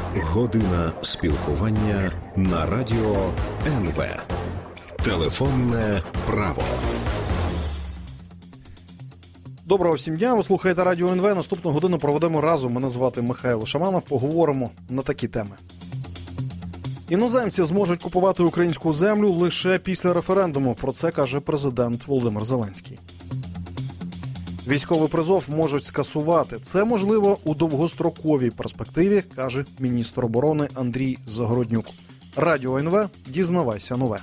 Година спілкування на радіо НВ. Телефонне право. Доброго всім дня, ви слухаєте Радіо НВ. Наступну годину проведемо разом. Мене звати Михайло Шаманов. Поговоримо на такі теми. Іноземці зможуть купувати українську землю лише після референдуму. Про це каже президент Володимир Зеленський. Військовий призов можуть скасувати. Це можливо у довгостроковій перспективі, каже міністр оборони Андрій Загороднюк. Радіо НВ. Дізнавайся нове.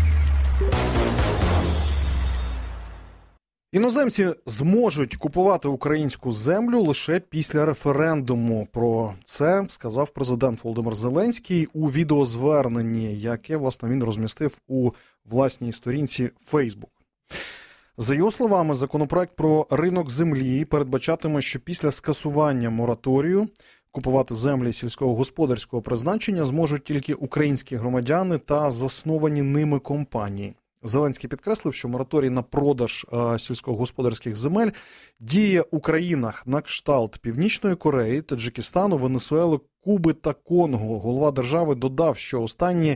Іноземці зможуть купувати українську землю лише після референдуму. Про це сказав президент Володимир Зеленський у відеозверненні, яке, власне, він розмістив у власній сторінці Facebook. За його словами, законопроект про ринок землі передбачатиме, що після скасування мораторію купувати землі сільськогосподарського призначення зможуть тільки українські громадяни та засновані ними компанії. Зеленський підкреслив, що мораторій на продаж сільськогосподарських земель діє у країнах на кшталт Північної Кореї, Таджикистану, Венесуели, Куби та Конго. Голова держави додав, що останні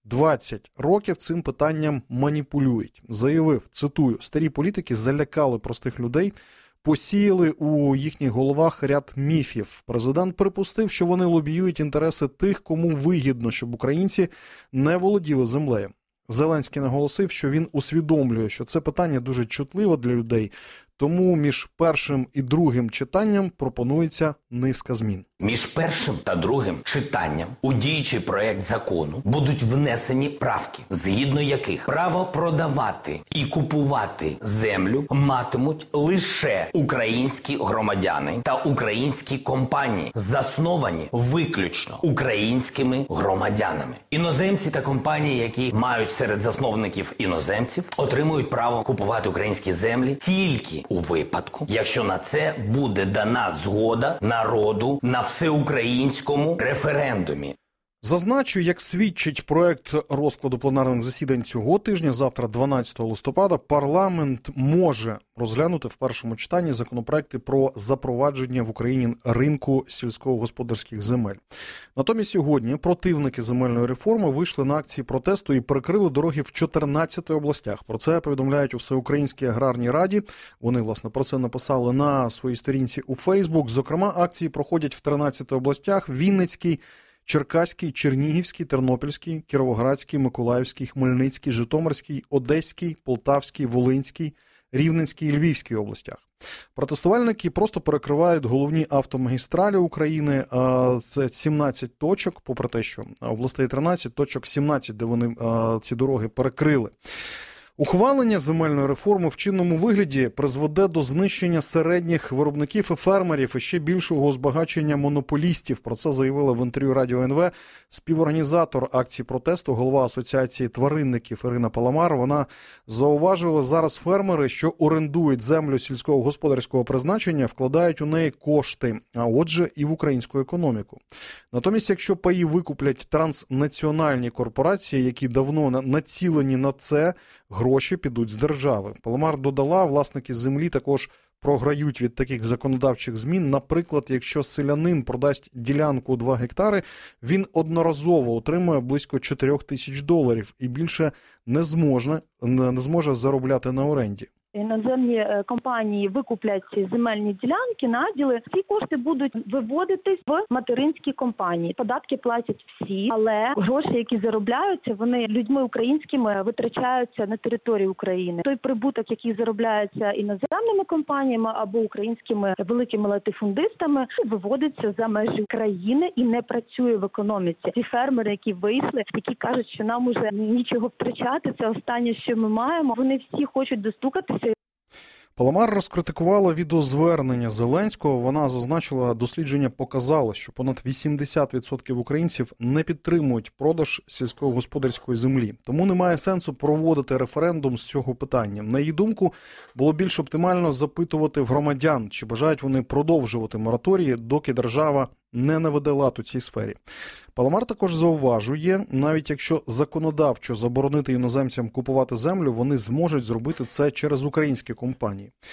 20 років цим питанням маніпулюють. Заявив, цитую, старі політики залякали простих людей, посіяли у їхніх головах ряд міфів. Президент припустив, що вони лобіюють інтереси тих, кому вигідно, щоб українці не володіли землею. Зеленський наголосив, що він усвідомлює, що це питання дуже чутливе для людей, тому між першим і другим читанням пропонується низка змін. Між першим та другим читанням у діючий проект закону будуть внесені правки, згідно яких право продавати і купувати землю матимуть лише українські громадяни та українські компанії, засновані виключно українськими громадянами. Іноземці та компанії, які мають серед засновників іноземців, отримують право купувати українські землі тільки у випадку, якщо на це буде дана згода народу на всеукраїнському референдумі. Зазначу, як свідчить проект розкладу пленарних засідань цього тижня, завтра, 12 листопада, парламент може розглянути в першому читанні законопроекти про запровадження в Україні ринку сільськогосподарських земель. Натомість сьогодні противники земельної реформи вийшли на акції протесту і перекрили дороги в 14 областях. Про це повідомляють у Всеукраїнській аграрній раді. Вони, власне, про це написали на своїй сторінці у Фейсбук. Зокрема, акції проходять в 13 областях: Вінницький, Черкаський, Чернігівський, Тернопільський, Кіровоградський, Миколаївський, Хмельницький, Житомирський, Одеський, Полтавський, Волинський, Рівненський і Львівській областях. Протестувальники просто перекривають головні автомагістралі України. Це 17 точок, попри те, що областей 13, точок 17, де вони ці дороги перекрили. Ухвалення земельної реформи в чинному вигляді призведе до знищення середніх виробників і фермерів і ще більшого збагачення монополістів. Про це заявила в інтерв'ю Радіо НВ співорганізатор акції протесту, голова Асоціації тваринників Ірина Паламар. Вона зауважила, зараз фермери, що орендують землю сільського господарського призначення, вкладають у неї кошти, а отже і в українську економіку. Натомість, якщо паї викуплять транснаціональні корпорації, які давно націлені на це, гроші підуть з держави. Паламар додала, власники землі також програють від таких законодавчих змін. Наприклад, якщо селянин продасть ділянку 2 гектари, він одноразово отримує близько $4000 і більше не зможе заробляти на оренді. Іноземні компанії викуплять земельні ділянки, наділи. Ці кошти будуть виводитись в материнські компанії. Податки платять всі, але гроші, які заробляються, вони людьми українськими витрачаються на території України. Той прибуток, який заробляється іноземними компаніями або українськими великими латифундистами, виводиться за межі країни і не працює в економіці. Ті фермери, які вийшли, які кажуть, що нам уже нічого втрачати, це останнє, що ми маємо, вони всі хочуть достукатися. Паламар розкритикувала відеозвернення Зеленського. Вона зазначила, дослідження показало, що понад 80% українців не підтримують продаж сільськогосподарської землі. Тому немає сенсу проводити референдум з цього питання. На її думку, було більш оптимально запитувати в громадян, чи бажають вони продовжувати мораторії, доки держава не наведе лад у цій сфері. Паламар також зауважує, навіть якщо законодавчо заборонити іноземцям купувати землю, вони зможуть зробити це через українські компанії.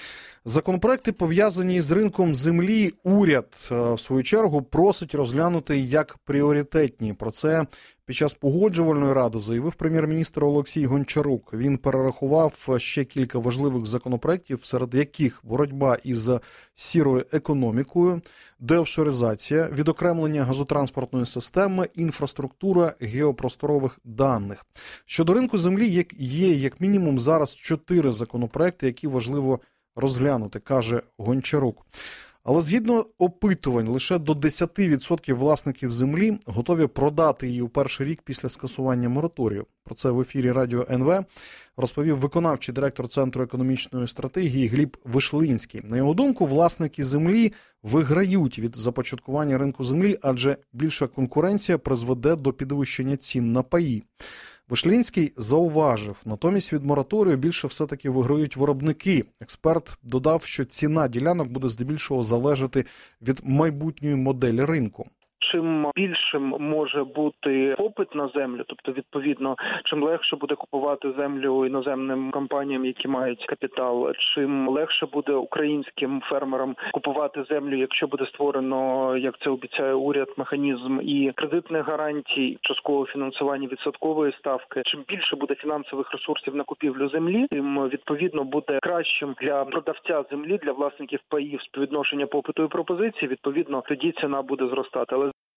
Законопроекти, пов'язані з ринком землі, уряд, в свою чергу, просить розглянути як пріоритетні. Про це під час погоджувальної ради заявив прем'єр-міністр Олексій Гончарук. Він перерахував ще кілька важливих законопроєктів, серед яких боротьба із сірою економікою, деофшоризація, відокремлення газотранспортної системи, інфраструктура геопросторових даних. Щодо ринку землі є як мінімум зараз 4 законопроекти, які важливо розглянути, каже Гончарук. Але згідно опитувань, лише до 10% власників землі готові продати її у перший рік після скасування мораторію. Про це в ефірі Радіо НВ розповів виконавчий директор Центру економічної стратегії Гліб Вишлинський. На його думку, власники землі виграють від започаткування ринку землі, адже більша конкуренція призведе до підвищення цін на паї. Вишлинський зауважив, натомість від мораторію більше все-таки виграють виробники. Експерт додав, що ціна ділянок буде здебільшого залежати від майбутньої моделі ринку. Чим більшим може бути попит на землю, тобто, відповідно, чим легше буде купувати землю іноземним компаніям, які мають капітал, чим легше буде українським фермерам купувати землю, якщо буде створено, як це обіцяє уряд, механізм і кредитних гарантій, часткового фінансування відсоткової ставки. Чим більше буде фінансових ресурсів на купівлю землі, тим, відповідно, буде кращим для продавця землі, для власників паїв співвідношення попиту і пропозиції, відповідно, тоді ціна буде зростати.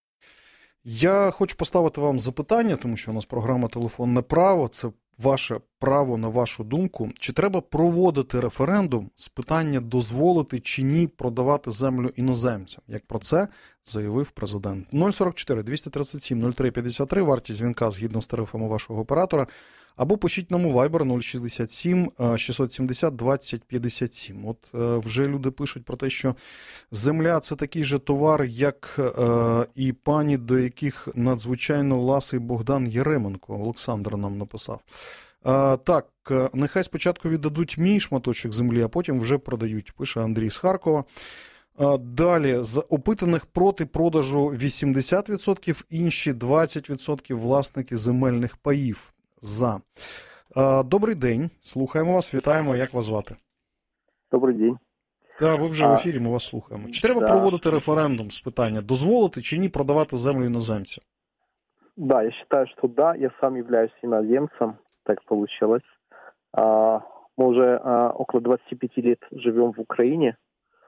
Я хочу поставити вам запитання, тому що у нас програма «Телефонне право», це ваше право на вашу думку. Чи треба проводити референдум з питання дозволити чи ні продавати землю іноземцям? Як про це заявив президент. 044 237 03 53, вартість дзвінка згідно з тарифами вашого оператора. Або пишіть нам у Viber 067 670 20 57. От вже люди пишуть про те, що земля – це такий же товар, як і пані, до яких надзвичайно ласий Богдан Єременко. Олександр нам написав. Так, нехай спочатку віддадуть мій шматочок землі, а потім вже продають, пише Андрій з Харкова. Далі, з опитаних проти продажу 80%, інші 20% власники земельних паїв. За. Добрий день, слухаємо вас, вітаємо, як вас звати? Добрий день. Так, ви вже в ефірі, ми вас слухаємо. Чи треба проводити референдум з питання, дозволити чи ні продавати землю іноземцям? Да, я считаю, что да, я сам являюсь иноземцем, так получилось. Мы уже около 25 лет живем в Украине.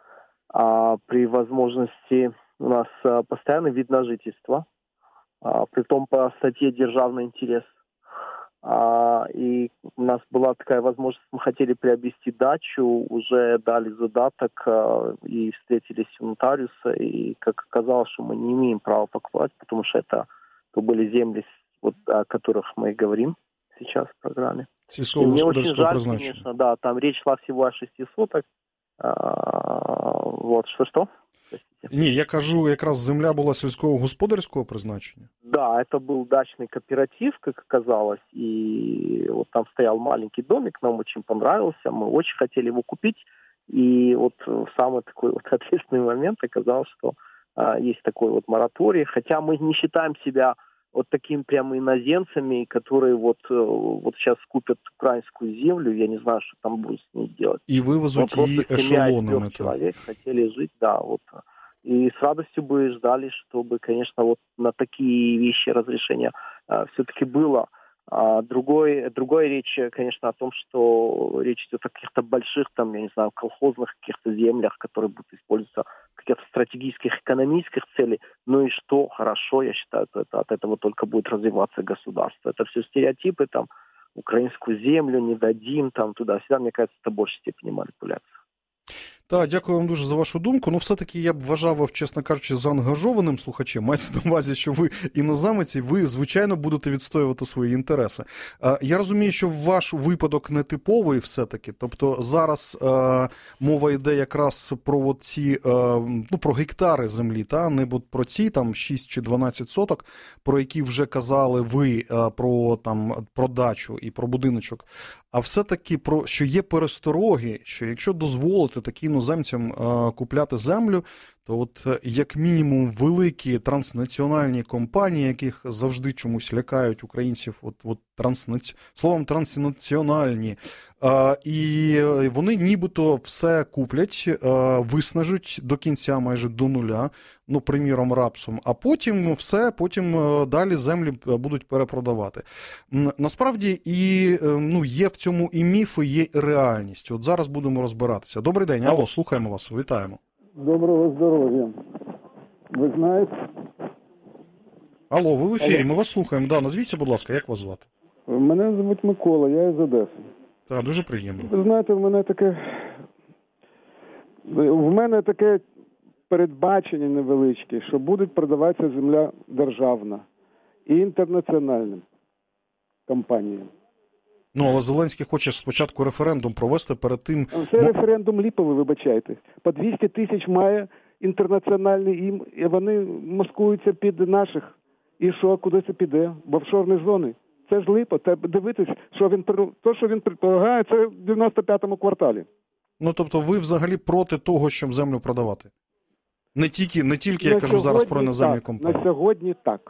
При возможности у нас постоянный вид на жительство, притом по статье «Державный интерес». И у нас была такая возможность, мы хотели приобрести дачу, уже дали задаток и встретились у нотариуса, и как оказалось, что мы не имеем права покупать, потому что это были земли, вот, о которых мы и говорим сейчас в программе. Сельскохозяйственного призначения. Конечно, да, там речь шла всего о 6 соток. Вот, что? Ні, я кажу, якраз земля була сільського господарського призначення. Да, это был дачный кооператив, как оказалось, и вот там стоял маленький домик, нам очень понравился, мы очень хотели его купить, и вот в самый такой вот ответственный момент оказалось, что есть такой вот мораторий, хотя мы не считаем себя вот такими прямо иноземцами, которые вот сейчас купят украинскую землю, я не знаю, что там будут с ней делать. И вывезут ее эшелонами. Человек хотели жить, да, вот. И с радостью бы ждали, чтобы, конечно, вот на такие вещи разрешение все-таки было. Другая речь, конечно, о том, что речь идет о каких-то больших, там, я не знаю, колхозных каких-то землях, которые будут использоваться в каких-то стратегических, экономических целей. Ну и что? Хорошо, я считаю, что от этого только будет развиваться государство. Это все стереотипы, там, украинскую землю не дадим, там, туда-сюда. Мне кажется, это в большей степени манипуляция. Так, дякую вам дуже за вашу думку. Ну, все-таки я б вважав вас, чесно кажучи, заангажованим слухачем. Мається на увазі, що ви іноземець, і ви, звичайно, будете відстоювати свої інтереси. Я розумію, що ваш випадок не типовий все-таки. Тобто зараз мова йде якраз про ці, про гектари землі, та? Не про ці там 6 чи 12 соток, про які вже казали ви, про дачу і про будиночок. А все-таки що є перестороги, що якщо дозволити таким іноземцям купляти землю, то от як мінімум великі транснаціональні компанії, яких завжди чомусь лякають українців словом транснаціональні, і вони нібито все куплять, виснажуть до кінця майже до нуля, приміром, рапсом, а потім далі землі будуть перепродавати. Насправді є в цьому і міфи, є і реальність. От зараз будемо розбиратися. Добрий день, алло, слухаємо вас, вітаємо. Доброго здоров'я. Ви знаєте? Алло, ви в ефірі, ми вас слухаємо. Да, назвіться, будь ласка, як вас звати? Мене звуть Микола, я із Одеси. Так, дуже приємно. Ви знаєте, в мене таке передбачення невеличке, що буде продаватися земля державна і інтернаціональним компаніям. Але Зеленський хоче спочатку референдум провести перед тим... Це референдум ліповий, вибачайте. По 200 тисяч має інтернаціональний, і вони маскуються під наших. І що, куди це піде? В офшорні зони. Це ж липа. Треба дивитись, що він предполагає, це в 95-му кварталі. Тобто ви взагалі проти того, щоб землю продавати? Не тільки я кажу зараз про іноземні компанії. На сьогодні так.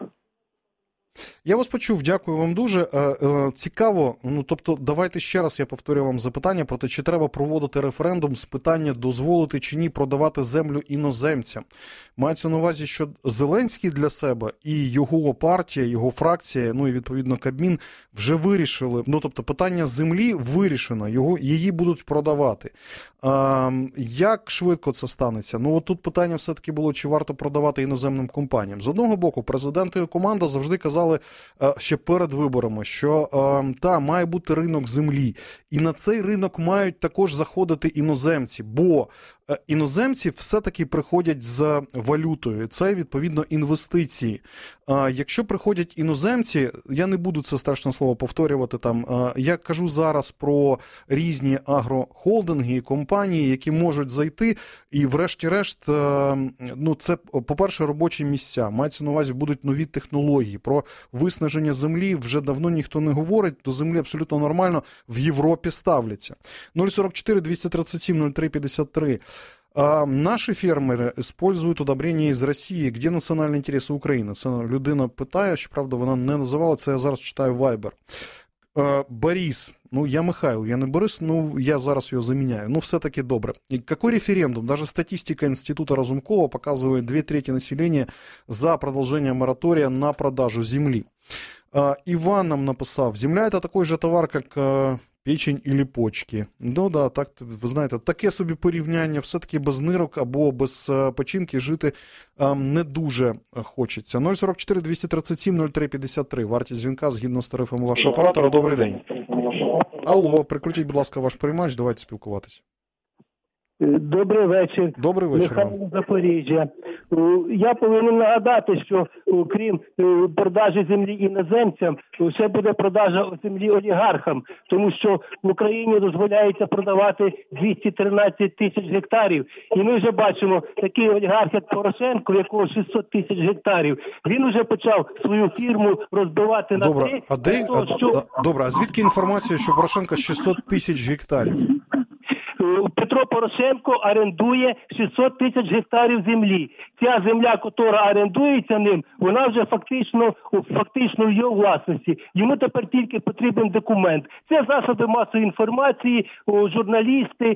Я вас почув, дякую вам дуже. Цікаво, давайте ще раз я повторю вам запитання про те, чи треба проводити референдум з питання дозволити чи ні продавати землю іноземцям. Мається на увазі, що Зеленський для себе і його партія, його фракція, і відповідно Кабмін вже вирішили, питання землі вирішено, її будуть продавати. Як швидко це станеться? Тут питання все-таки було, чи варто продавати іноземним компаніям. З одного боку, президент і команда завжди казали ще перед виборами, що має бути ринок землі. І на цей ринок мають також заходити іноземці, бо іноземці все-таки приходять з валютою. Це, відповідно, інвестиції. Якщо приходять іноземці, я не буду це страшне слово повторювати, я кажу зараз про різні агрохолдинги і компанії, які можуть зайти, і врешті-решт, це, по-перше, робочі місця. Мається на увазі, будуть нові технології. Про виснаження землі вже давно ніхто не говорить, до землі абсолютно нормально в Європі ставляться. 044-237-03-53. Наші фермери используют удобрення із Росії. Где національні інтереси України? Це людина питає, щоправда, вона не називала, це я зараз читаю Viber. Борис, я Михайло, я не Борис, я зараз його заміняю. Все-таки добре. Какой референдум? Даже статистика Института Разумкова показывает 2/3 населения за продолжение моратория на продажу земли. Иван нам написав, земля – это такой же товар, как печень или почки. Так, ви знаєте, таке собі порівняння, все-таки без нирок або без печінки жити не дуже хочеться. 044-237-03-53, вартість дзвінка згідно з тарифами вашого оператора. Добрий день. Алло, прикрутіть, будь ласка, ваш приймач, давайте спілкуватися. Добрий вечір. Добрий вечір. Михайло, Запоріжжя. Я повинен нагадати, що крім продажі землі іноземцям, ще буде продажа землі олігархам, тому що в Україні дозволяється продавати 213 тисяч гектарів. І ми вже бачимо, такий олігарх, як Порошенко, в якого 600 тисяч гектарів, він вже почав свою фірму розбивати на три. Добре, а звідки інформація, що Порошенко 600 тисяч гектарів? Петро Порошенко орендує 600 тисяч гектарів землі. Ця земля, яка орендується ним, вона вже фактично в його власності. Йому тепер тільки потрібен документ. Це засоби масової інформації, журналісти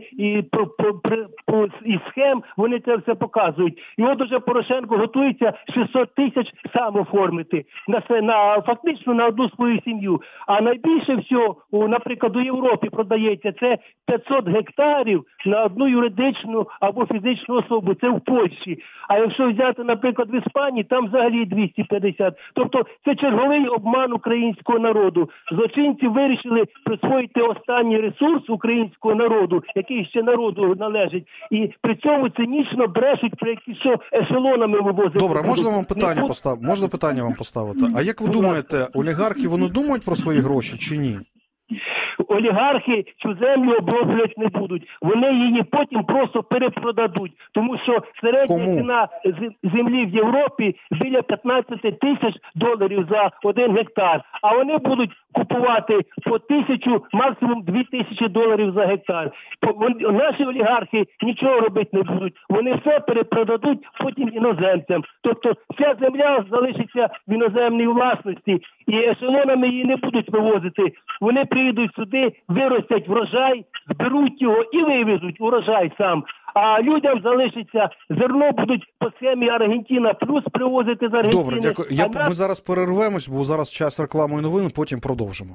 і схем, вони це все показують. І от уже Порошенко готується 600 тисяч сам оформити фактично на одну свою сім'ю. А найбільше всього, наприклад, у Європі продається це 500 гектарів на одну юридичну або фізичну особу. Це в Польщі. А якщо взяти, наприклад, в Іспанії, там взагалі 250. Тобто це черговий обман українського народу. Злочинці вирішили присвоїти останній ресурс українського народу, який ще народу належить. І при цьому цинічно брешуть, про які що ешелонами вивозять. Добре, можна вам питання поставити? Можна питання вам поставити? А як ви думаєте, олігархи, вони думають про свої гроші чи ні? олігархи цю землю оброблювати не будуть. Вони її потім просто перепродадуть. Тому що середня ціна землі в Європі біля 15 тисяч доларів за 1 гектар. А вони будуть купувати по 1000, максимум 2000 доларів за гектар. Наші олігархи нічого робити не будуть. Вони все перепродадуть потім іноземцям. Тобто вся земля залишиться в іноземній власності і ешелонами її не будуть вивозити. Вони приїдуть сюди, виростять врожай, зберуть його і вивезуть урожай сам. А людям залишиться зерно, будуть по схемі Аргентина плюс привозити з Аргентини. Добре, дякую. Ми зараз перервемось, бо зараз час реклами і новин, потім продовжимо.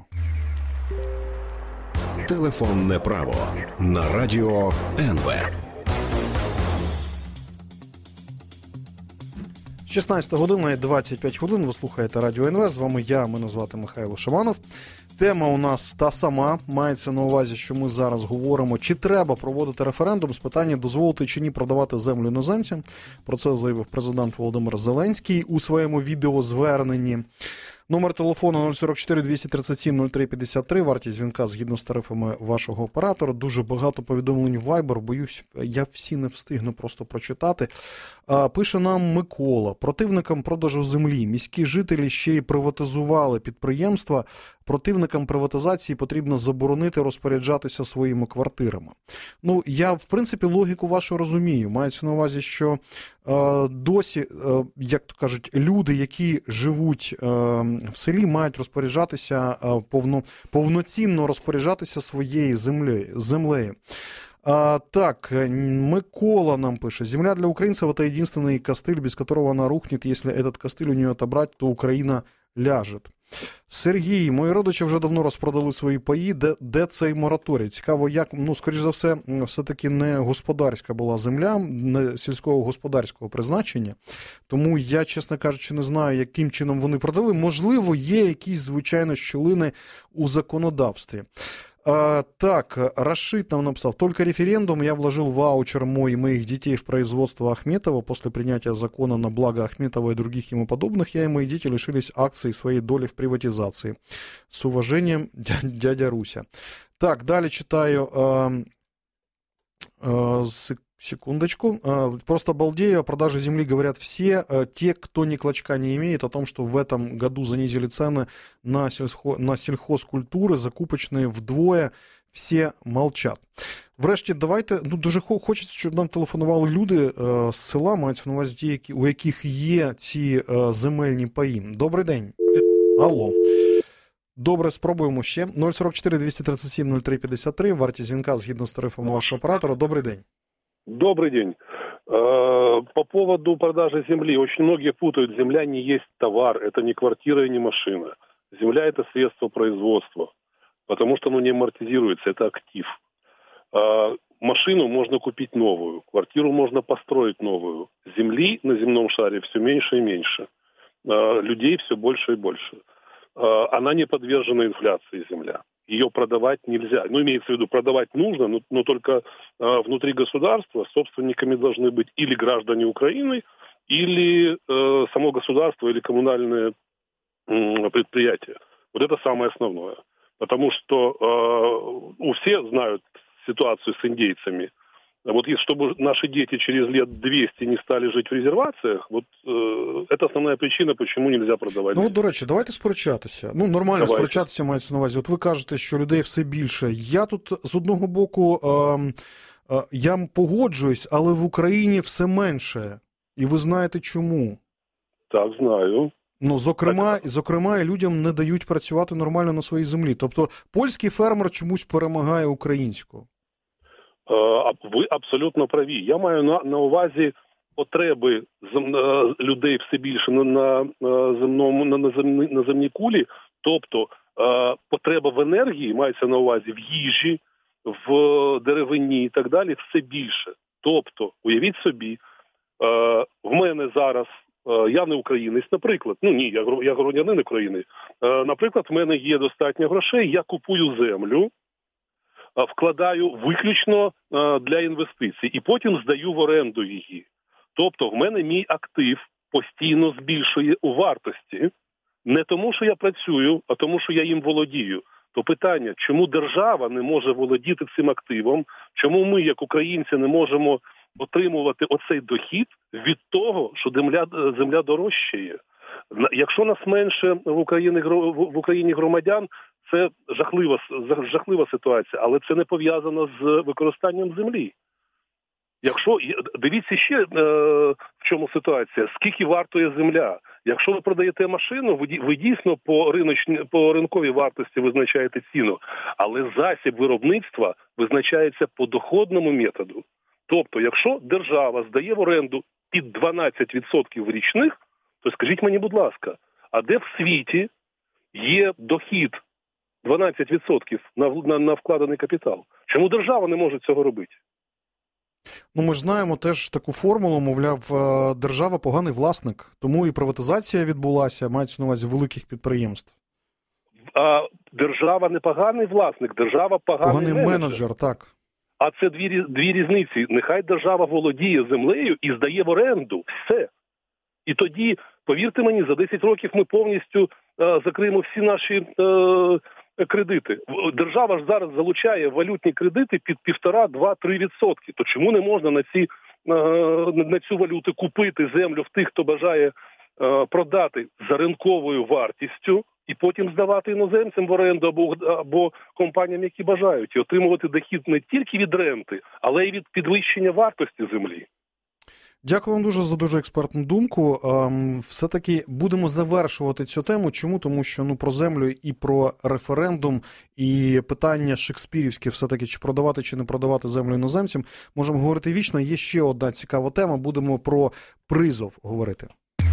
Телефонне право на радіо НВ. 16 година і 25 хвилин. Ви слухаєте Радіо НВ. З вами мене звати Михайло Шаманов. Тема у нас та сама. Мається на увазі, що ми зараз говоримо, чи треба проводити референдум з питання дозволити чи ні продавати землю іноземцям. Про це заявив президент Володимир Зеленський у своєму відеозверненні. Номер телефону 044 237 03 53, вартість дзвінка згідно з тарифами вашого оператора. Дуже багато повідомлень в Viber, боюсь, я всі не встигну просто прочитати. Пише нам Микола: противникам продажу землі міські жителі ще й приватизували підприємства. Противникам приватизації потрібно заборонити розпоряджатися своїми квартирами. Ну, я, в принципі, логіку вашу розумію. Мається на увазі, що досі, як то кажуть, люди, які живуть в селі, мають розпоряджатися, повноцінно розпоряджатися своєю землею. Так, Микола нам пише: земля для украинцев — это единственный костыль, без которого она рухнет. Если этот костыль у нее отобрать, то Украина ляжет. Сергій: мої родичі вже давно розпродали свої паї. Де цей мораторій? Цікаво, як, скоріш за все-таки не господарська була земля, не сільського господарського призначення. Тому я, чесно кажучи, не знаю, яким чином вони продали. Можливо, є якісь, звичайно, щілини у законодавстві. Так, Рашид нам написал: только референдум, я вложил ваучер мой и моих детей в производство Ахметова. После принятия закона на благо Ахметова и других ему подобных, я и мои дети лишились акций своей доли в приватизации. С уважением, дядя Руся. Так, далее читаю. Секундочку. Просто балдею, о продаже земли говорят все. Те, кто ни клочка не имеет, о том, что в этом году занизили цены на сельхозкультури, закупочные вдвоє, всі молчат. Врешті, давайте, дуже хочеться, щоб нам телефонували люди з села, мають на увазі ті, у яких є ці земельні паї. Добрий день. Алло. Добре, спробуємо ще. 044 237 03 53, вартість дзвінка згідно з тарифами вашого оператора. Добрий день. Добрый день. По поводу продажи земли. Очень многие путают: земля не есть товар, это не квартира и не машина. Земля – это средство производства, потому что оно не амортизируется, это актив. Машину можно купить новую, квартиру можно построить новую. Земли на земном шаре все меньше и меньше. Людей все больше и больше. Она не подвержена инфляции, земля. Ее продавать нельзя. Имеется в виду, продавать нужно, но только внутри государства собственниками должны быть или граждане Украины, или само государство, или коммунальные предприятия. Вот это самое основное. Потому что все знают ситуацию с индейцами. Вот чтобы наши дети через лет 200 не стали жить в резервациях, это основная причина, почему нельзя продавати. До речі, давайте сперечатися. Нормально сперечатися мається на увазі. От ви кажете, що людей все більше. Я тут з одного боку, я погоджуюсь, але в Україні все менше. І ви знаєте чому? Так, знаю. Зокрема, і людям не дають працювати нормально на своїй землі. Тобто польський фермер чомусь перемагає українського. Ви абсолютно праві. Я маю на увазі потреби людей все більше на земній кулі, тобто потреба в енергії, мається на увазі в їжі, в деревині і так далі, все більше. Тобто, уявіть собі, в мене зараз, я не українець, наприклад, я громадянин України, наприклад, в мене є достатньо грошей, я купую землю, вкладаю виключно для інвестицій і потім здаю в оренду її. Тобто в мене мій актив постійно збільшує у вартості не тому, що я працюю, а тому, що я їм володію. то питання, чому держава не може володіти цим активом, чому ми, як українці, не можемо отримувати оцей дохід від того, що земля дорожчає. Якщо нас менше в Україні громадян, це жахлива ситуація, але це не пов'язано з використанням землі. Дивіться ще, в чому ситуація, скільки вартує земля. Якщо ви продаєте машину, ви дійсно по ринковій вартості визначаєте ціну, але засіб виробництва визначається по доходному методу. Тобто, якщо держава здає в оренду під 12% річних, то скажіть мені, будь ласка, а де в світі є дохід 12% на вкладений капітал? Чому держава не може цього робити? Ми ж знаємо теж таку формулу, мовляв, держава поганий власник, тому і приватизація відбулася, мається на увазі великих підприємств. Держава не поганий власник, держава поганий менеджер, так. А це дві різниці. Нехай держава володіє землею і здає в оренду. Все. І тоді, повірте мені, за 10 років ми повністю закриємо всі наші кредити. Держава ж зараз залучає валютні кредити під 1,5-2-3%. То чому не можна на цю валюту купити землю в тих, хто бажає продати за ринковою вартістю і потім здавати іноземцям в оренду або компаніям, які бажають, і отримувати дохід не тільки від ренти, але й від підвищення вартості землі. Дякую вам дуже за дуже експертну думку. Все-таки будемо завершувати цю тему. Чому? Тому що про землю і про референдум, і питання шекспірівське все-таки, чи продавати, чи не продавати землю іноземцям, можемо говорити вічно. Є ще одна цікава тема. Будемо про призов говорити.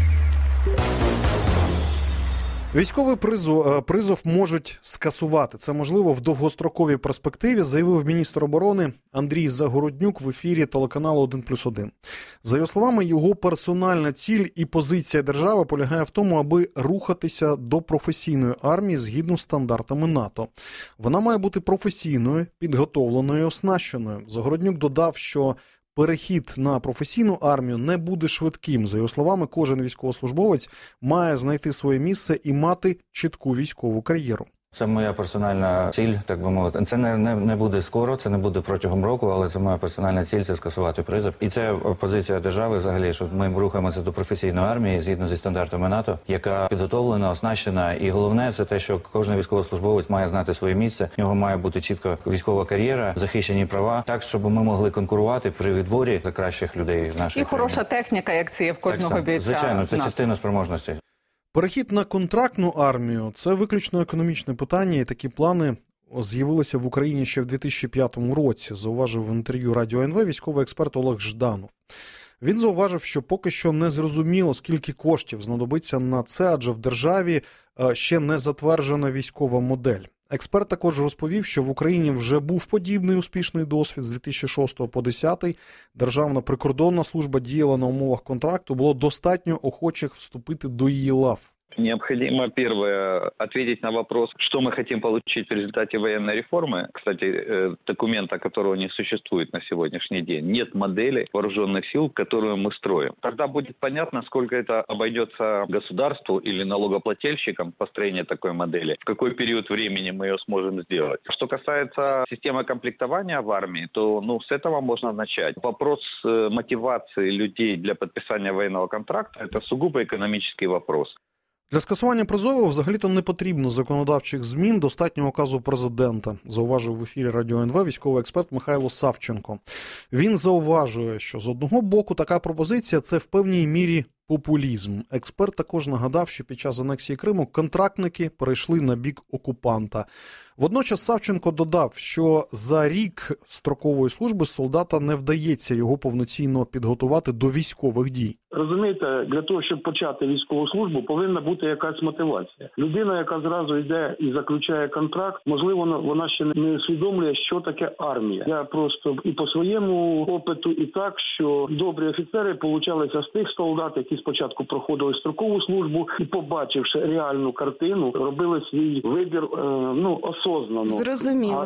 Військовий призов можуть скасувати. Це можливо в довгостроковій перспективі, заявив міністр оборони Андрій Загороднюк в ефірі телеканалу 1+1. За його словами, його персональна ціль і позиція держави полягає в тому, аби рухатися до професійної армії згідно з стандартами НАТО. Вона має бути професійною, підготовленою і оснащеною. Загороднюк додав, що перехід на професійну армію не буде швидким. За його словами, кожен військовослужбовець має знайти своє місце і мати чітку військову кар'єру. Це моя персональна ціль, так би мовити. Це не буде скоро, це не буде протягом року, але це моя персональна ціль – це скасувати призов. І це позиція держави взагалі, що ми рухаємося до професійної армії, згідно зі стандартами НАТО, яка підготовлена, оснащена. І головне – це те, що кожен військовослужбовець має знати своє місце, в нього має бути чітка військова кар'єра, захищені права, так, щоб ми могли конкурувати при відборі за кращих людей в нашій країні. І хороша техніка, як це є в кожного бійця. Звичайно, це частина спроможності. Перехід на контрактну армію – це виключно економічне питання, і такі плани з'явилися в Україні ще в 2005 році, зауважив в інтерв'ю Радіо НВ військовий експерт Олег Жданов. Він зауважив, що поки що не зрозуміло, скільки коштів знадобиться на це, адже в державі ще не затверджена військова модель. Експерт також розповів, що в Україні вже був подібний успішний досвід з 2006 по 2010. Державна прикордонна служба діяла на умовах контракту, було достатньо охочих вступити до її лав. Необходимо, первое, ответить на вопрос, что мы хотим получить в результате военной реформы. Кстати, документа, которого не существует на сегодняшний день. Нет модели вооруженных сил, которую мы строим. Тогда будет понятно, сколько это обойдется государству или налогоплательщикам построение такой модели, в какой период времени мы ее сможем сделать. Что касается системы комплектования в армии, то с этого можно начать. Вопрос мотивации людей для подписания военного контракта – это сугубо экономический вопрос. Для скасування призову взагалі-то не потрібно законодавчих змін, достатньо указу президента, зауважив в ефірі Радіо НВ військовий експерт Михайло Савченко. Він зауважує, що з одного боку така пропозиція – це в певній мірі популізм. Експерт також нагадав, що під час анексії Криму контрактники перейшли на бік окупанта. Водночас Савченко додав, що за рік строкової служби солдата не вдається його повноцінно підготувати до військових дій. Розумієте, для того, щоб почати військову службу, повинна бути якась мотивація. Людина, яка зразу йде і заключає контракт, можливо, вона ще не усвідомлює, що таке армія. Я просто і по своєму опиту, і так, що добрі офіцери получалися з тих солдат, які спочатку проходили строкову службу і, побачивши реальну картину, робили свій вибір осознано. Зрозуміло.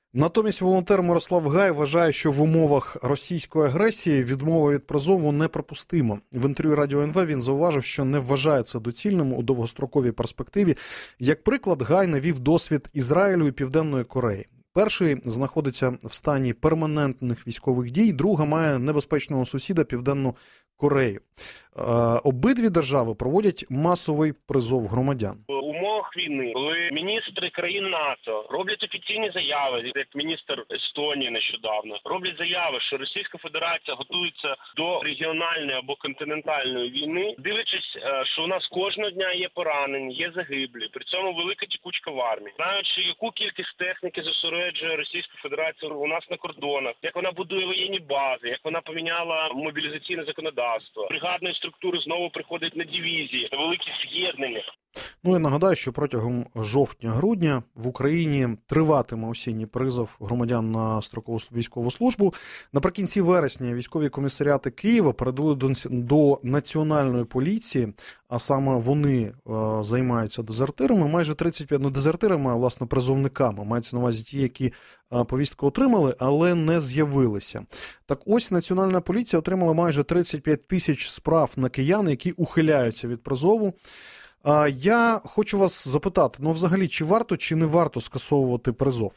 Натомість волонтер Мирослав Гай вважає, що в умовах російської агресії відмова від призову неприпустима. В інтерв'ю Радіо НВ він зауважив, що не вважає це доцільним у довгостроковій перспективі. Як приклад, Гай навів досвід Ізраїлю і Південної Кореї. Перший знаходиться в стані перманентних військових дій, друга має небезпечного сусіда Південну Корею. Обидві держави проводять масовий призов громадян. В умовах війни, коли міністри країн НАТО роблять офіційні заяви, як міністр Естонії нещодавно, роблять заяви, що Російська Федерація готується до регіональної або континентальної війни, дивлячись, що у нас кожного дня є поранені, є загиблі, при цьому велика тікучка в армії. Знаючи, яку кількість техніки зосереджує Російська Федерація у нас на кордонах, як вона будує воєнні бази, як вона поміняла мобілізаційне законодавство, бригадної структури знову приходять на дивізії, на великі з'єднання. Ну і нагадаю, що протягом жовтня-грудня в Україні триватиме осінній призов громадян на строкову військову службу. Наприкінці вересня військові комісаріати Києва передали до Національної поліції, а саме вони займаються дезертирами, майже 35, не дезертирами, а власне призовниками. Мається на увазі ті, які повістку отримали, але не з'явилися. Так ось Національна поліція отримала майже 35 тисяч справ на киян, які ухиляються від призову. Я хочу вас запитати, ну взагалі, чи варто, чи не варто скасовувати призов?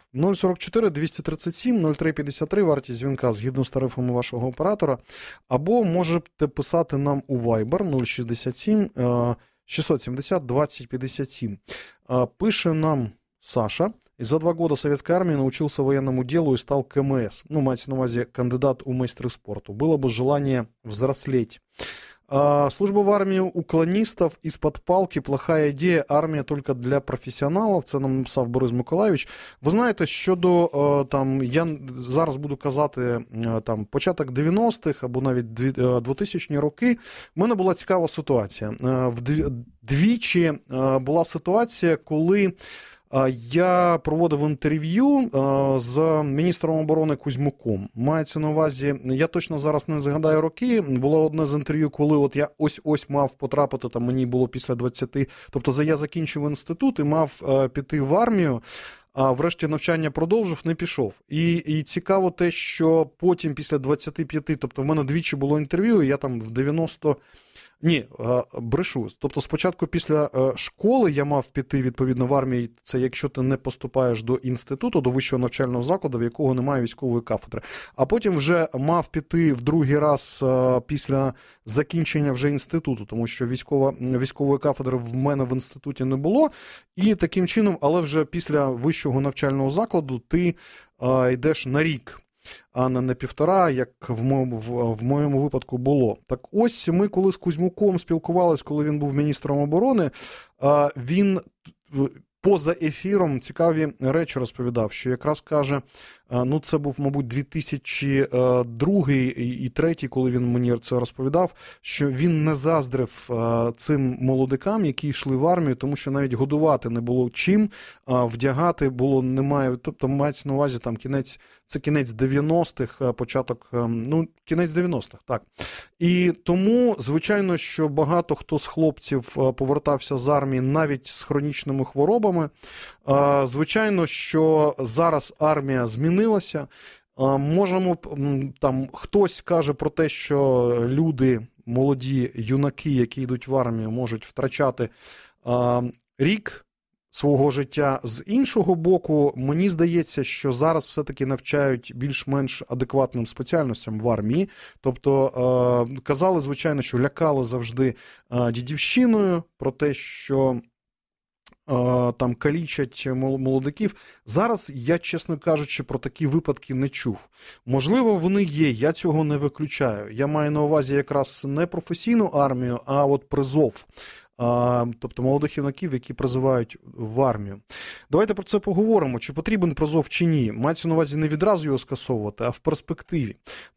044-237-03-53, вартість дзвінка згідно з тарифами вашого оператора, або можете писати нам у Viber 067 670 2057. Пише нам Саша. И за 2 года советской армии научился военному делу и стал КМС. Ну, маете на увазі кандидат у майстри спорту. Было бы желание взрослеть. Служба в армії уклонистов из-под палки, плохая ідея, армія тільки для професіоналів, це нам написав Борис Миколайович. Ви знаєте, щодо, там, я зараз буду казати, там, початок 90-х або навіть 2000-ні роки, в мене була цікава ситуація. Двічі була ситуація, коли я проводив інтерв'ю з міністром оборони Кузьмуком. Мається на увазі, я точно зараз не згадаю роки, було одне з інтерв'ю, коли от я ось мав потрапити, там мені було після 20, тобто я закінчив інститут і мав піти в армію, а врешті навчання продовжив, не пішов. І цікаво те, що потім після 25, тобто в мене двічі було інтерв'ю, і я там в 90... Ні, брешу. Тобто спочатку після школи я мав піти, відповідно, в армії, це якщо ти не поступаєш до інституту, до вищого навчального закладу, в якого немає військової кафедри. А потім вже мав піти в другий раз після закінчення вже інституту, тому що військової кафедри в мене в інституті не було. І таким чином, але вже після вищого навчального закладу ти йдеш на рік, а не на 1,5, як в моєму випадку було. Так ось ми коли з Кузьмуком спілкувалися, коли він був міністром оборони, він поза ефіром цікаві речі розповідав, що якраз каже, ну це був, мабуть, 2002 і 2003, коли він мені це розповідав, що він не заздрив цим молодикам, які йшли в армію, тому що навіть годувати не було чим, вдягати було немає, тобто мається на увазі там кінець 90-х, початок, ну, кінець 90-х, так. І тому, звичайно, що багато хто з хлопців повертався з армії навіть з хронічними хворобами. Звичайно, що зараз армія змінилася. Можемо, там, хтось каже про те, що люди, молоді юнаки, які йдуть в армію, можуть втрачати рік свого життя. З іншого боку, мені здається, що зараз все-таки навчають більш-менш адекватним спеціальностям в армії. Тобто, казали, звичайно, що лякали завжди дідівщиною про те, що там калічать молодиків. Зараз я, чесно кажучи, про такі випадки не чув. Можливо, вони є, я цього не виключаю. Я маю на увазі якраз не професійну армію, а от призов. Тобто молодих юнаків, які призивають в армію. Давайте про це поговоримо, чи потрібен призов чи ні. Мається на увазі не відразу його скасовувати, а в перспективі.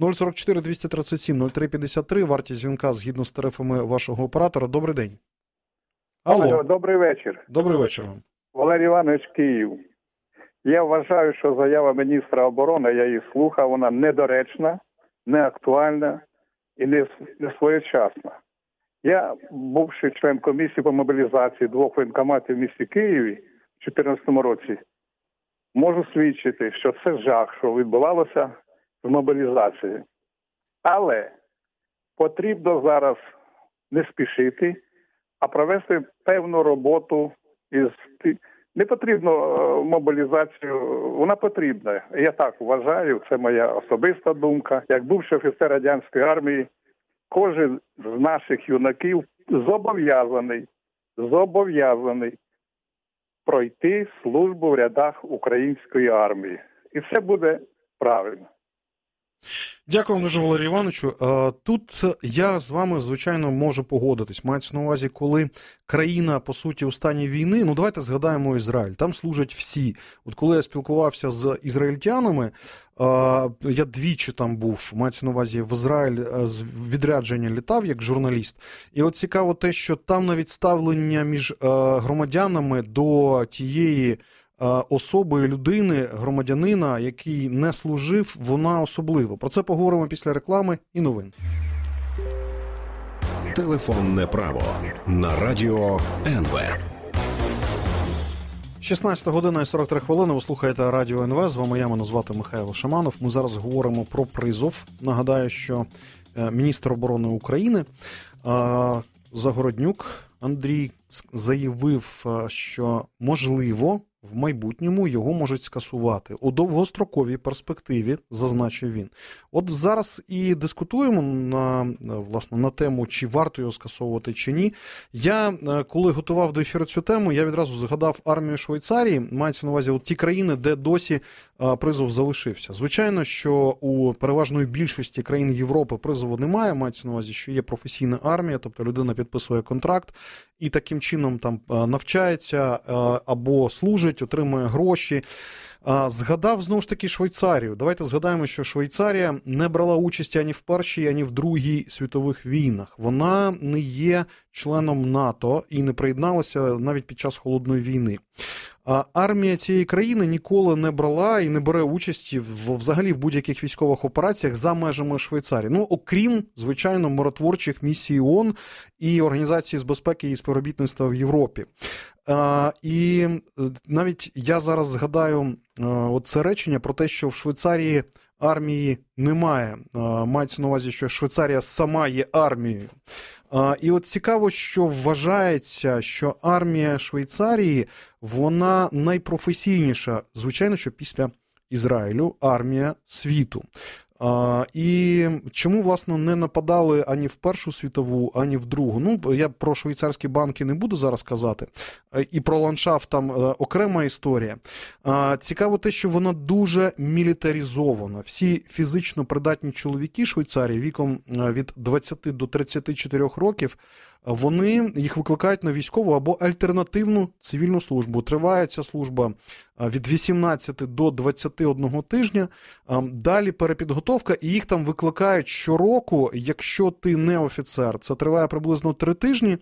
044-237-03-53, вартість дзвінка згідно з тарифами вашого оператора. Добрий день. Алло, добрий вечір. Добрий вечір вам. Валерій Іванович, Київ. Я вважаю, що заява міністра оборони, я її слухав, вона недоречна, неактуальна і не своєчасна. Я, бувши член комісії по мобілізації 2 воєнкоматів в місті Києві в 2014 році, можу свідчити, що це жах, що відбувалося з мобілізацією. Але потрібно зараз не спішити, а провести певну роботу із... Не потрібно мобілізацію, вона потрібна. Я так вважаю, це моя особиста думка. Як бувший офіцер радянської армії, кожен з наших юнаків зобов'язаний пройти службу в рядах української армії. І це буде правильно. Дякую вам дуже, Валерію Івановичу. Тут я з вами, звичайно, можу погодитись. Мається на увазі, коли країна, по суті, у стані війни, ну давайте згадаємо Ізраїль, там служать всі. От коли я спілкувався з ізраїльтянами, я двічі там був, мається на увазі в Ізраїль з відрядження літав як журналіст. І от цікаво те, що там навіть ставлення між громадянами до тієї особи, людини, громадянина, який не служив, вона особлива. Про це поговоримо після реклами і новин. Телефонне право на радіо НВ. 16 година і 43 хвилини. Ви слухаєте радіо НВ. З вами мене звати Михайло Шаманов. Ми зараз говоримо про призов. Нагадаю, що міністр оборони України Загороднюк Андрій заявив, що можливо в майбутньому його можуть скасувати. У довгостроковій перспективі, зазначив він. От зараз і дискутуємо на тему, чи варто його скасовувати, чи ні. Я, коли готував до ефіру цю тему, я відразу згадав армію Швейцарії, мається на увазі от ті країни, де досі призов залишився. Звичайно, що у переважної більшості країн Європи призову немає, мається на увазі, що є професійна армія, тобто людина підписує контракт і таким чином там навчається або служить, отримує гроші. Згадав, знову ж таки, Швейцарію. Давайте згадаємо, що Швейцарія не брала участі ані в Першій, ані в Другій світових війнах. Вона не є членом НАТО і не приєдналася навіть під час Холодної війни. Армія цієї країни ніколи не брала і не бере участі взагалі в будь-яких військових операціях за межами Швейцарії. Ну, окрім, звичайно, миротворчих місій ООН і Організації з безпеки і співробітництва в Європі. І навіть я зараз згадаю це речення про те, що в Швейцарії армії немає. Мається на увазі, що Швейцарія сама є армією. І от цікаво, що вважається, що армія Швейцарії, вона найпрофесійніша, звичайно, що після Ізраїлю, армія світу. І чому, власне, не нападали ані в Першу світову, ані в Другу? Ну, я про швейцарські банки не буду зараз казати. І про ландшафт там окрема історія. Цікаво те, що вона дуже мілітаризована. Всі фізично придатні чоловіки Швейцарії віком від 20 до 34 років, їх викликають на військову або альтернативну цивільну службу. Триває ця служба від 18 до 21 тижня. Далі перепідготовка, і їх там викликають щороку, якщо ти не офіцер. Це триває приблизно 3 тижні.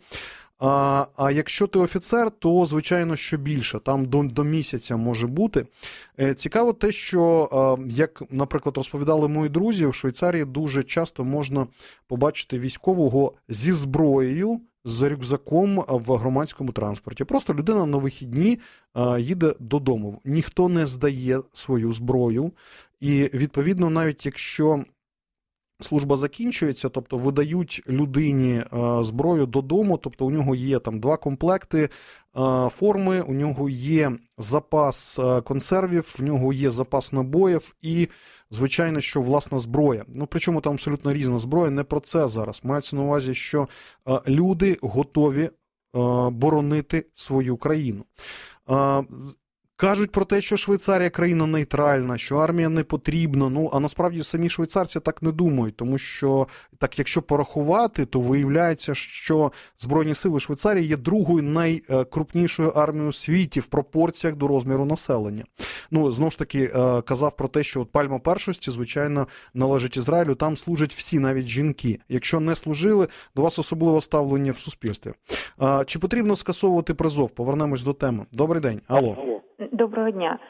А якщо ти офіцер, то, звичайно, що більше. Там до місяця може бути. Цікаво те, що, як, наприклад, розповідали мої друзі, в Швейцарії дуже часто можна побачити військового зі зброєю, з рюкзаком в громадському транспорті. Просто людина на вихідні їде додому. Ніхто не здає свою зброю. І, відповідно, навіть якщо служба закінчується, тобто видають людині зброю додому, тобто у нього є там 2 комплекти форми, у нього є запас консервів, в нього є запас набоїв і, звичайно, що власна зброя. Ну, причому там абсолютно різна зброя, не про це зараз. Мається на увазі, що люди готові боронити свою країну. Кажуть про те, що Швейцарія країна нейтральна, що армія не потрібна. Ну, а насправді самі швейцарці так не думають, тому що, так якщо порахувати, то виявляється, що Збройні сили Швейцарії є другою найкрупнішою армією у світі в пропорціях до розміру населення. Ну, знову ж таки, казав про те, що от пальма першості, звичайно, належить Ізраїлю, там служать всі, навіть жінки. Якщо не служили, до вас особливе ставлення в суспільстві. Чи потрібно скасовувати призов? Повернемось до теми. Добрий день. Алло. Доброго дня.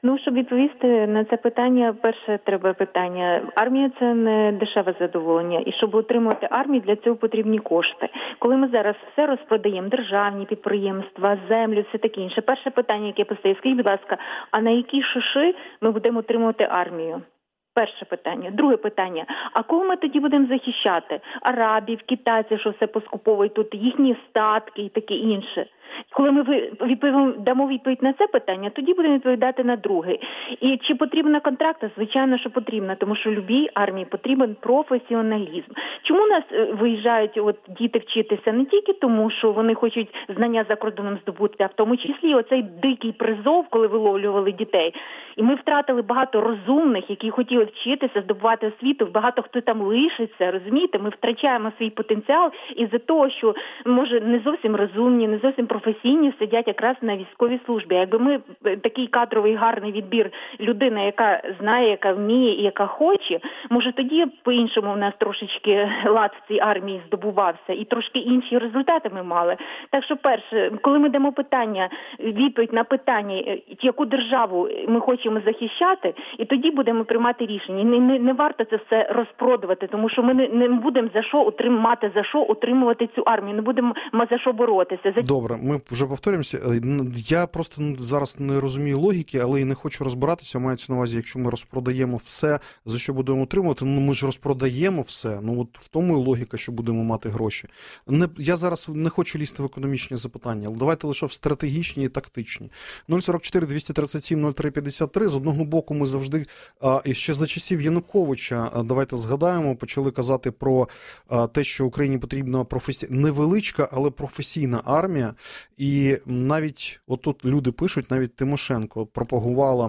Ну, щоб відповісти на це питання, перше треба питання. Армія – це не дешеве задоволення. І щоб отримувати армію, для цього потрібні кошти. Коли ми зараз все розпродаємо, державні підприємства, землю, все таке інше. Перше питання, яке постає, скажіть, будь ласка, а на які шиши ми будемо отримувати армію? Перше питання. Друге питання. А кого ми тоді будемо захищати? Арабів, китайців, що все поскуповують тут, їхні статки і таке інше. Коли ми дамо відповідь на це питання, тоді будемо відповідати на друге. І чи потрібна контракта? Звичайно, що потрібна, тому що любій армії потрібен професіоналізм. Чому у нас виїжджають діти вчитися? Не тільки тому, що вони хочуть знання за кордоном здобути, а в тому числі оцей дикий призов, коли виловлювали дітей. І ми втратили багато розумних, які хотіли вчитися, здобувати освіту, багато хто там лишиться, розумієте? Ми втрачаємо свій потенціал із-за того, що, може, не зовсім розумні, не зовсім професійні сидять якраз на військовій службі. Якби ми такий кадровий гарний відбір людини, яка знає, яка вміє і яка хоче, може тоді по-іншому в нас трошечки лад в цій армії здобувався і трошки інші результати ми мали. Так що перше, коли ми дамо питання, відповідь на питання, яку державу ми хочемо захищати, і тоді будемо приймати рішення. Не варто це все розпродувати, тому що ми не будемо мати за що утримувати цю армію, не будемо за що боротися. Добре, ми вже повторюємося. Я просто зараз не розумію логіки, але і не хочу розбиратися. Мається на увазі, якщо ми розпродаємо все, за що будемо утримувати, ми ж розпродаємо все. От в тому і логіка, що будемо мати гроші. Я зараз не хочу лізти в економічні запитання, але давайте лише в стратегічні і тактичні. 044 237 03 53. З одного боку, ми завжди, ще за часів Януковича, давайте згадаємо, почали казати про те, що Україні потрібна невеличка, але професійна армія. І навіть, отут люди пишуть, навіть Тимошенко пропагувала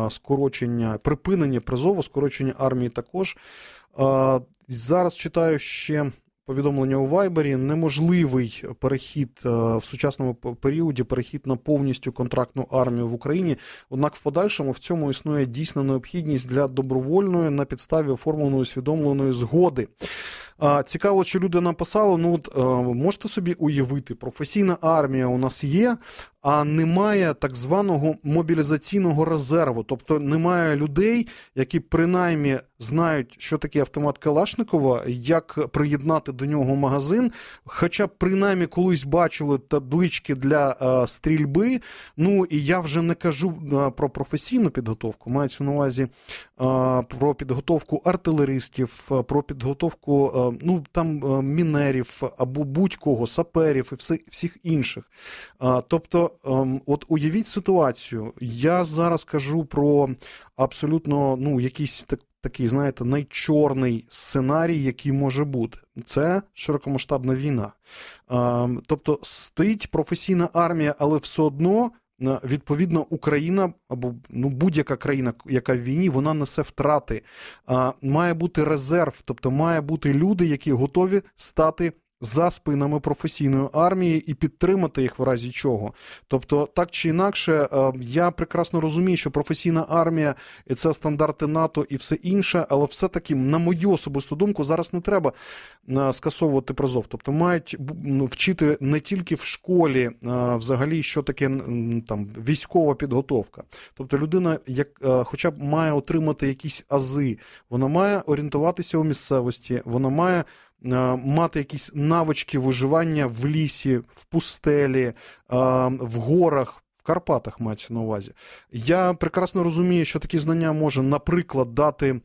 припинення призову, скорочення армії також. Зараз читаю ще повідомлення у Вайбері. Неможливий перехід в сучасному періоді, перехід на повністю контрактну армію в Україні. Однак в подальшому в цьому існує дійсна необхідність для добровольної на підставі оформленої усвідомленої згоди. Цікаво, що люди написали, можете собі уявити, професійна армія у нас є, а немає так званого мобілізаційного резерву. Тобто немає людей, які принаймні знають, що таке автомат Калашникова, як приєднати до нього магазин, хоча б принаймні колись бачили таблички для стрільби. І я вже не кажу про професійну підготовку, мається на увазі про підготовку артилеристів, про підготовку мінерів або будь-кого, саперів і всіх інших. Тобто, от уявіть ситуацію, я зараз кажу про абсолютно, якийсь такий, знаєте, найчорний сценарій, який може бути. Це широкомасштабна війна. Тобто, стоїть професійна армія, але все одно, відповідно, Україна або будь-яка країна, яка в війні, вона несе втрати. Має бути резерв, тобто має бути люди, які готові стати за спинами професійної армії і підтримати їх в разі чого. Тобто, так чи інакше, я прекрасно розумію, що професійна армія – це стандарти НАТО і все інше, але все-таки, на мою особисту думку, зараз не треба скасовувати призов. Тобто, мають вчити не тільки в школі, взагалі, що таке військова підготовка. Тобто, людина хоча б має отримати якісь ази, вона має орієнтуватися у місцевості, вона має мати якісь навички виживання в лісі, в пустелі, в горах, в Карпатах мається на увазі. Я прекрасно розумію, що такі знання може, наприклад, дати,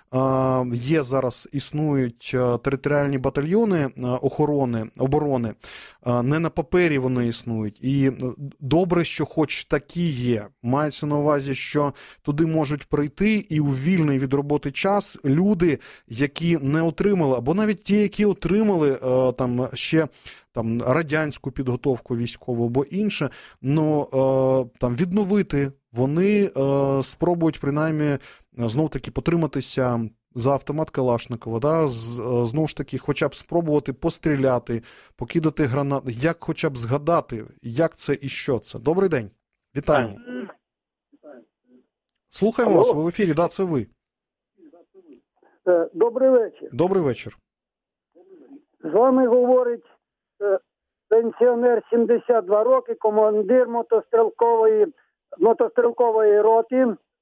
існують територіальні батальйони оборони, не на папері вони існують. І добре, що хоч такі є. Мається на увазі, що туди можуть прийти і у вільний від роботи час люди, які не отримали, або навіть ті, які отримали ще радянську підготовку військову або інше, відновити, вони спробують принаймні знов-таки потриматися за автомат Калашникова, знову ж таки, хоча б спробувати постріляти, покидати гранати, як хоча б згадати, як це і що це. Добрий день. Вітаємо. Слухаємо вас, ви в ефірі, це ви. Добрий вечір. Добрий вечір. З вами говорить пенсіонер 72 роки, командир мотострілкової роти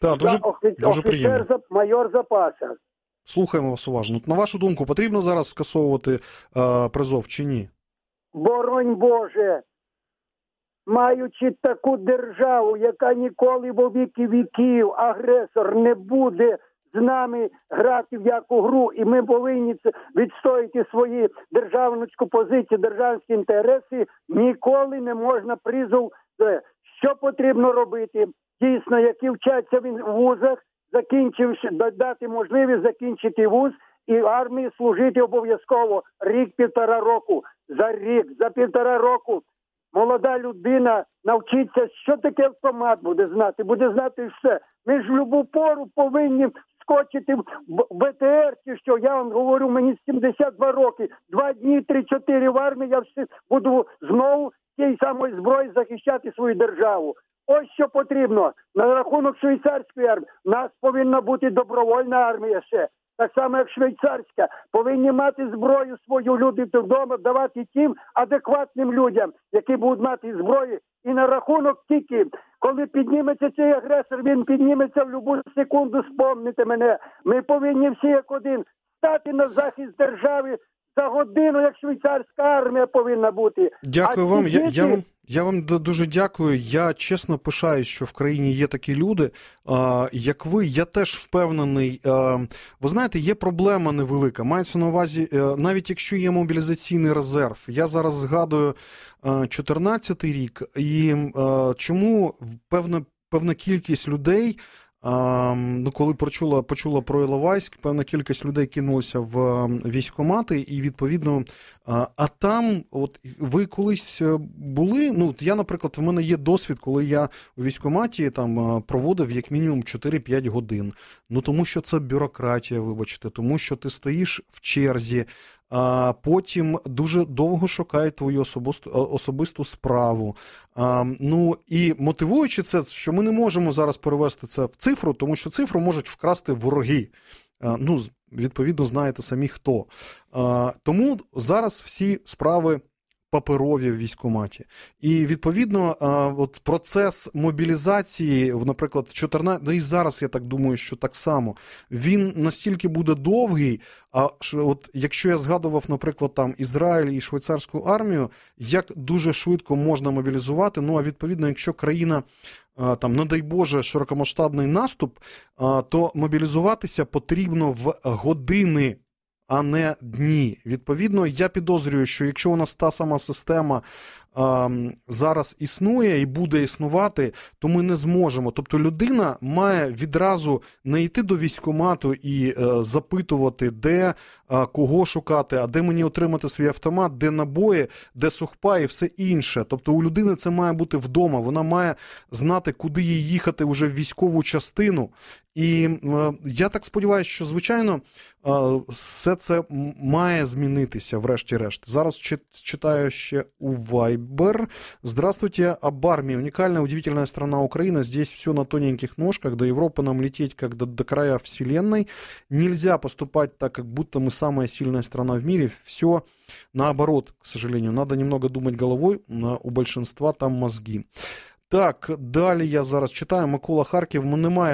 Так, дуже приємно. Майор запаса. Слухаємо вас уважно. На вашу думку, потрібно зараз скасовувати призов чи ні? Боронь Боже, маючи таку державу, яка ніколи во віки віків, агресор не буде з нами грати в яку гру, і ми повинні відстояти свої державницьку позицію, державські інтереси, ніколи не можна призов. Що потрібно робити? Дійсно, які вчаться в вузах, закінчивши, дати можливість закінчити вуз і в армії служити обов'язково рік-півтора року. За рік, за півтора року молода людина навчиться, що таке автомат буде знати все. Ми ж в любу пору повинні скочити в БТР, чи що, я вам говорю, мені 72 роки, 2 дні, 3-4 в армії, я все буду знову тієї самої зброї захищати свою державу. Ось що потрібно. На рахунок швейцарської армії. У нас повинна бути добровольна армія ще. Так само, як швейцарська. Повинні мати зброю свою люди вдома, давати тим адекватним людям, які будуть мати зброю. І на рахунок тільки, коли підніметься цей агресор, він підніметься в будь-яку секунду, спомните мене. Ми повинні всі як один стати на захист держави за годину, як швейцарська армія повинна бути. Дякую вам. Я вам дуже дякую. Я чесно пишаюсь, що в країні є такі люди, як ви. Я теж впевнений. Ви знаєте, є проблема невелика. Мається на увазі, навіть якщо є мобілізаційний резерв. Я зараз згадую 14-й рік, і чому певна кількість людей, коли почула про Іловайськ, певна кількість людей кинулася в військкомати, і відповідно, а там, от ви колись були, я, наприклад, в мене є досвід, коли я у військкоматі там проводив як мінімум 4-5 годин, тому що це бюрократія, вибачте, тому що ти стоїш в черзі, а потім дуже довго шукають твою особисту справу. І мотивуючи це, що ми не можемо зараз перевести це в цифру, тому що цифру можуть вкрасти вороги. Відповідно, знаєте самі хто. Тому зараз всі справи паперові в військкоматі. І, відповідно, от процес мобілізації, наприклад, в 14, і зараз, я так думаю, що так само, він настільки буде довгий, от якщо я згадував, наприклад, там Ізраїль і швейцарську армію, як дуже швидко можна мобілізувати, а відповідно, якщо країна, там, не дай Боже, широкомасштабний наступ, то мобілізуватися потрібно в години, а не дні. Відповідно, я підозрюю, що якщо у нас та сама система зараз існує і буде існувати, то ми не зможемо. Тобто людина має відразу не йти до військкомату і запитувати, де, кого шукати, а де мені отримати свій автомат, де набої, де сухпай і все інше. Тобто у людини це має бути вдома, вона має знати, куди їй їхати вже в військову частину. І я так сподіваюся, що, звичайно, все це має змінитися, врешті-решт. Зараз читаю ще у Viber. Здравствуйте, об армии. Уникальная, удивительная страна Украина. Здесь все на тоненьких ножках. До Европы нам лететь, как до края вселенной. Нельзя поступать так, как будто мы самая сильная страна в мире. Все наоборот, к сожалению. Надо немного думать головой. У большинства там мозги. Так, далі я зараз читаю. Микола, Харків.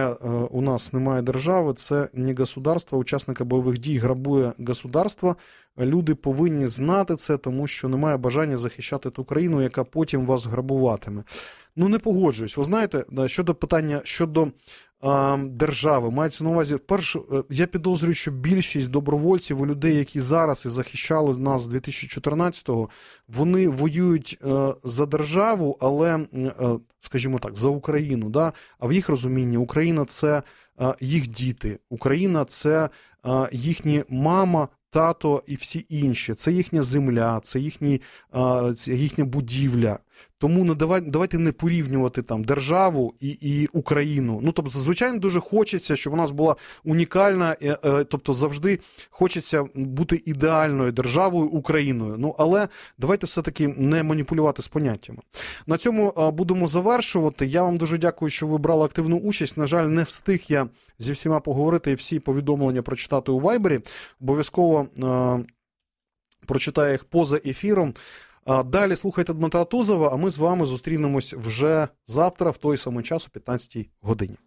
У нас немає держави, це не государство. Учасника бойових дій грабує государство. Люди повинні знати це, тому що немає бажання захищати ту країну, яка потім вас грабуватиме. Не погоджуюсь. Ви знаєте, щодо питання, щодо держави, мається на увазі, я підозрюю, що більшість добровольців і людей, які зараз і захищали нас з 2014-го, вони воюють за державу, але, скажімо так, за Україну. Да? А в їх розумінні Україна – це їх діти, Україна – це їхні мама, тато і всі інші. Це їхня земля, це їхня будівля. Тому давайте не порівнювати там державу і Україну. Тобто, звичайно, дуже хочеться, щоб у нас була унікальна, тобто завжди хочеться бути ідеальною державою Україною. Але давайте все-таки не маніпулювати з поняттями. На цьому будемо завершувати. Я вам дуже дякую, що ви брали активну участь. На жаль, не встиг я зі всіма поговорити і всі повідомлення прочитати у Вайбері. Обов'язково прочитаю їх поза ефіром. Далі слухайте Дмитра Тузова, а ми з вами зустрінемось вже завтра в той самий час о 15-й годині.